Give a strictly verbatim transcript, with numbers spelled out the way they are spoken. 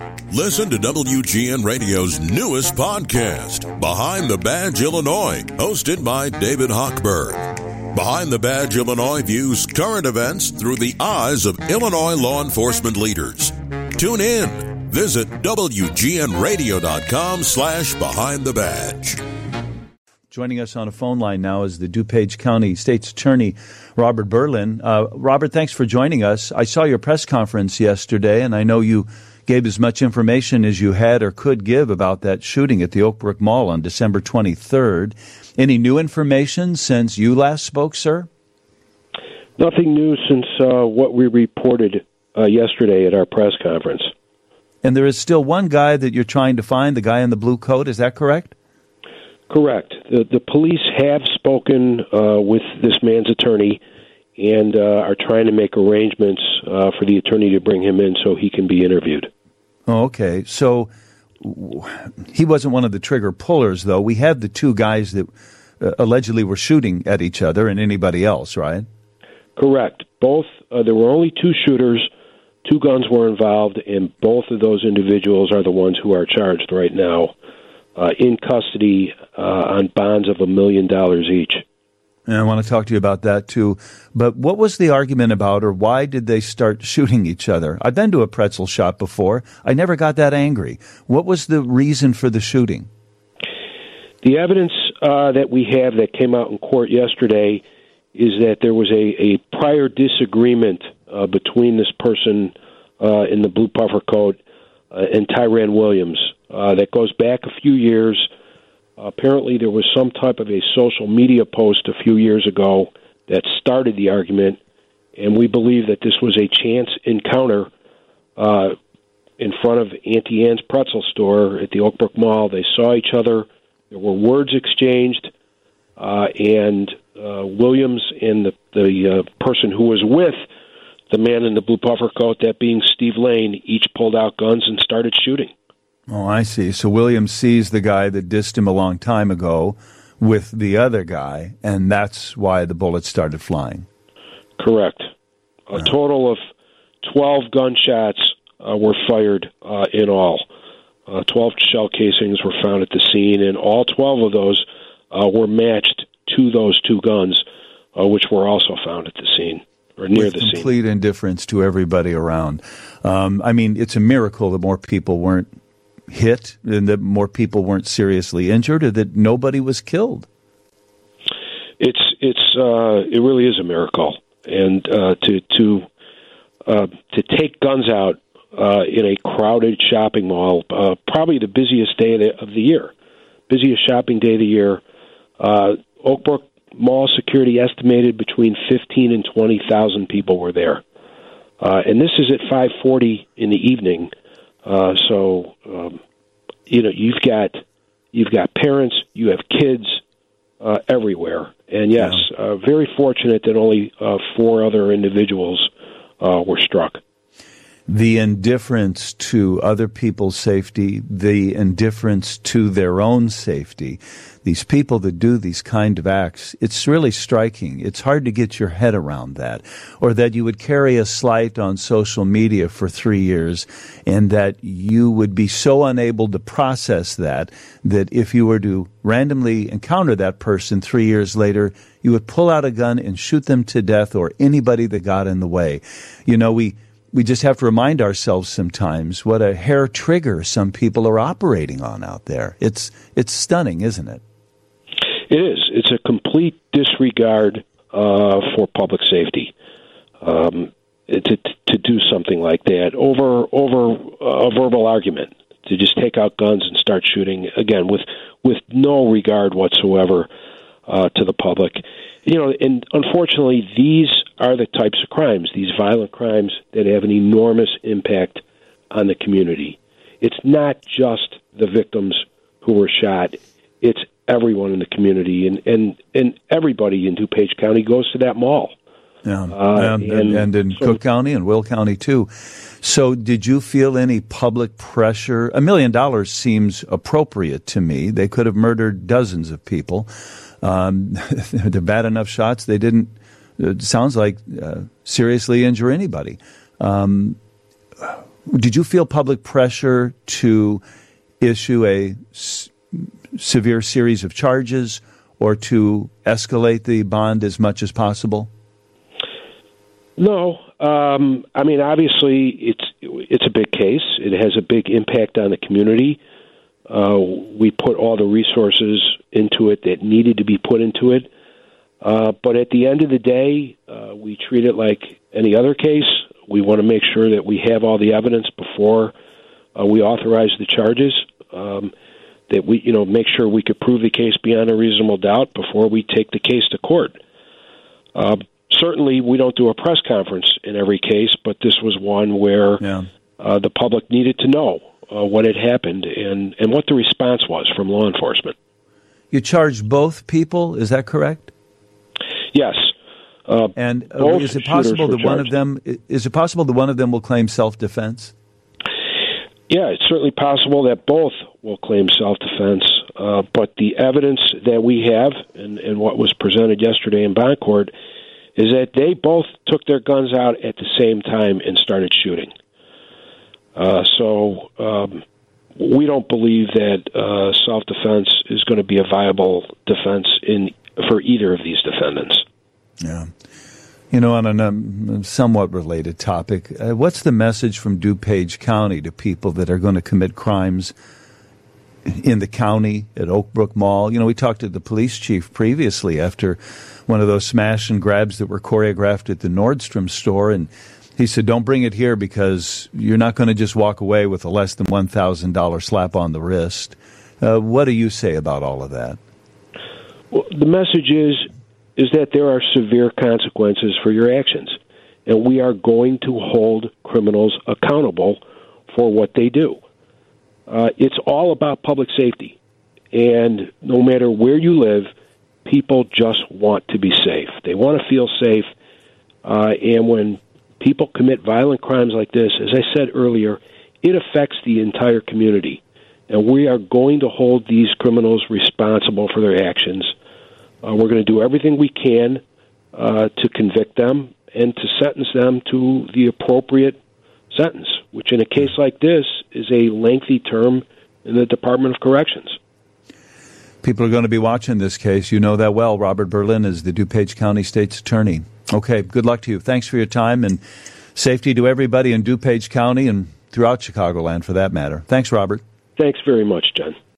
Listen to W G N Radio's newest podcast, Behind the Badge Illinois, hosted by David Hochberg. Behind the Badge Illinois views current events through the eyes of Illinois law enforcement leaders. Tune in. Visit W G N radio dot com slash behind the badge. Joining us on a phone line now is the DuPage County State's Attorney, Robert Berlin. Uh, Robert, thanks for joining us. I saw your press conference yesterday, and I know you gave as much information as you had or could give about that shooting at the Oakbrook Mall on December twenty-third. Any new information since you last spoke, sir? Nothing new since uh, what we reported uh, yesterday at our press conference. And there is still one guy that you're trying to find, the guy in the blue coat, is that correct? Correct. The, the police have spoken uh, with this man's attorney and uh, are trying to make arrangements uh, for the attorney to bring him in so he can be interviewed. Oh, okay. So he wasn't one of the trigger pullers, though. We have the two guys that uh, allegedly were shooting at each other and anybody else, right? Correct. Both. Uh, there were only two shooters. Two guns were involved, and both of those individuals are the ones who are charged right now uh, in custody uh, on bonds of a million dollars each. And I want to talk to you about that, too. But what was the argument about, or why did they start shooting each other? I've been to a pretzel shop before. I never got that angry. What was the reason for the shooting? The evidence uh, that we have that came out in court yesterday is that there was a, a prior disagreement uh, between this person uh, in the blue puffer coat uh, and Tyran Williams uh, that goes back a few years. Uh, apparently, there was some type of a social media post a few years ago that started the argument, and we believe that this was a chance encounter uh, in front of Auntie Anne's pretzel store at the Oakbrook Mall. They saw each other. There were words exchanged, uh, and uh, Williams and the, the uh, person who was with the man in the blue puffer coat, that being Steve Lane, each pulled out guns and started shooting. Oh, I see. So Williams sees the guy that dissed him a long time ago with the other guy, and that's why the bullets started flying. Correct. A Yeah. total of twelve gunshots uh, were fired uh, in all. Uh, twelve shell casings were found at the scene, and all twelve of those uh, were matched to those two guns, uh, which were also found at the scene, or near With the scene. complete indifference to everybody around. Um, I mean, it's a miracle that more people weren't hit and that more people weren't seriously injured, or that nobody was killed. It's it's uh, it really is a miracle, and uh, to to uh, to take guns out uh, in a crowded shopping mall, uh, probably the busiest day of the, of the year, busiest shopping day of the year. Uh, Oakbrook Mall security estimated between fifteen and twenty thousand people were there, uh, and this is at five forty in the evening. Uh, so, um, you know, you've got you've got parents, you have kids uh, everywhere, and yes, Yeah. uh, very fortunate that only uh, four other individuals uh, were struck. The indifference to other people's safety, the indifference to their own safety, these people that do these kind of acts, it's really striking. It's hard to get your head around that. Or that you would carry a slight on social media for three years and that you would be so unable to process that, that if you were to randomly encounter that person three years later, you would pull out a gun and shoot them to death or anybody that got in the way. You know, we... We just have to remind ourselves sometimes what a hair trigger some people are operating on out there. It's it's stunning, isn't it? It is. It's a complete disregard uh, for public safety um, to to do something like that over over a verbal argument, to just take out guns and start shooting again with with no regard whatsoever uh, to the public. You know, and unfortunately, these are the types of crimes, these violent crimes that have an enormous impact on the community. It's not just the victims who were shot. It's everyone in the community, and, and, and everybody in DuPage County goes to that mall. Yeah, Uh, and, and- and in so- Cook County and Will County, too. So did you feel any public pressure? A million dollars seems appropriate to me. They could have murdered dozens of people. Um, they're bad enough shots. They didn't, it sounds like, uh, seriously injure anybody. Um, Did you feel public pressure to issue a s- severe series of charges or to escalate the bond as much as possible? No. Um, I mean, obviously, it's it's a big case. It has a big impact on the community. Uh, we put all the resources into it that needed to be put into it. Uh, but at the end of the day, uh, we treat it like any other case. We want to make sure that we have all the evidence before uh, we authorize the charges, um, that we, you know, make sure we could prove the case beyond a reasonable doubt before we take the case to court. Uh, certainly, we don't do a press conference in every case, but this was one where yeah. uh, the public needed to know uh, what had happened and, and what the response was from law enforcement. You charged both people, is that correct? Yes. Uh, and uh, is it possible that one of them is it possible that one of them will claim self-defense? Yeah, it's certainly possible that both will claim self-defense. Uh, but the evidence that we have and, and what was presented yesterday in bond court is that they both took their guns out at the same time and started shooting. Uh, so um, we don't believe that uh, self-defense is going to be a viable defense in for either of these defendants. Yeah. You know, on a um, somewhat related topic, uh, what's the message from DuPage County to people that are going to commit crimes in the county at Oak Brook Mall? You know, we talked to the police chief previously after one of those smash and grabs that were choreographed at the Nordstrom store, and he said, don't bring it here because you're not going to just walk away with a less than one thousand dollars slap on the wrist. Uh, what do you say about all of that? Well, the message is is that there are severe consequences for your actions, and we are going to hold criminals accountable for what they do. Uh, it's all about public safety, and no matter where you live, people just want to be safe. They want to feel safe, uh, and when people commit violent crimes like this, as I said earlier, it affects the entire community, and we are going to hold these criminals responsible for their actions. Uh, we're going to do everything we can uh, to convict them and to sentence them to the appropriate sentence, which in a case like this is a lengthy term in the Department of Corrections. People are going to be watching this case. You know that well. Robert Berlin is the DuPage County State's Attorney. Okay, good luck to you. Thanks for your time, and safety to everybody in DuPage County and throughout Chicagoland, for that matter. Thanks, Robert. Thanks very much, John.